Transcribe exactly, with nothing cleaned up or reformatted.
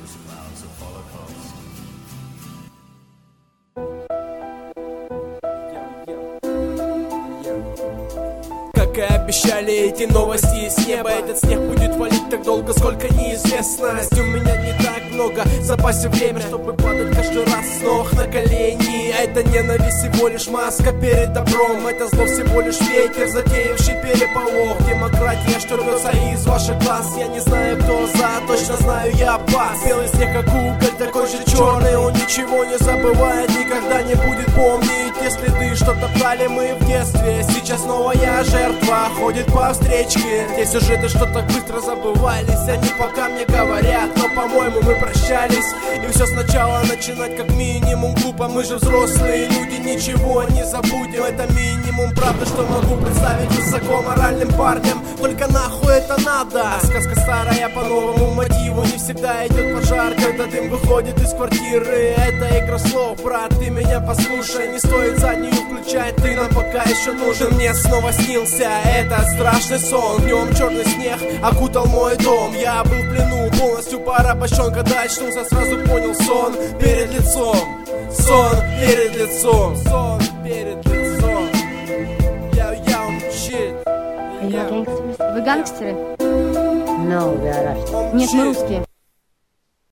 Как и обещали эти новости с неба, этот снег будет валить так долго, сколько неизвестно. У меня не так много в запасе время, чтобы падать каждый раз с ног на колени. Это ненависть всего лишь маска перед добром, это зло всего лишь ветер, затеявший переполох. Демократия, что рвется из ваших глаз. Я не знаю, кто за, точно знаю, я пас. Белый снег как уголь, такой же черный. Он ничего не забывает, никогда не будет помнить те следы, что топтали мы в детстве. Сейчас снова я жертва, ходит по встречке. Те сюжеты, что так быстро забывались, они пока мне говорят, но по-моему мы прощались. И все сначала начинать как минимум глупо. Мы же взрослые люди, ничего не забудем. Это минимум, правда, что могу представить высоко моральным парнем. Только нахуй это надо. Сказка старая по новому мотиву. Не всегда идет пожар, когда дым выходит из квартиры. Это игра слов, брат, ты меня послушай. Не стоит заднюю включать, ты нам пока еще нужен. Мне снова снился этот страшный сон. Днем черный снег окутал мой дом. Я был в плену, полностью порабощен. Когда очнулся, сразу понял, сон перед лицом. Сон перед лицом. Сон перед лицом. Яу-яу, shit. Вы гангстеры? No, we are Russian. Нет, мы русские.